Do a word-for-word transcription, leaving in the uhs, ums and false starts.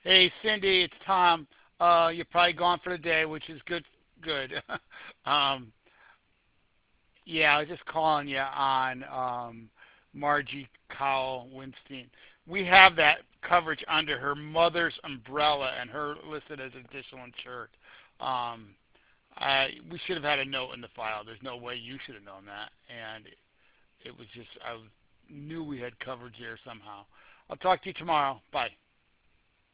Hey, Cindy, it's Tom. Uh, you're probably gone for the day, which is good. Good. um, yeah, I was just calling you on um, Margie Cowell Winstein. We have that coverage under her mother's umbrella and her listed as additional insured. Um, I we should have had a note in the file. There's no way you should have known that, and it was just I was, knew we had coverage there somehow. I'll talk to you tomorrow. Bye.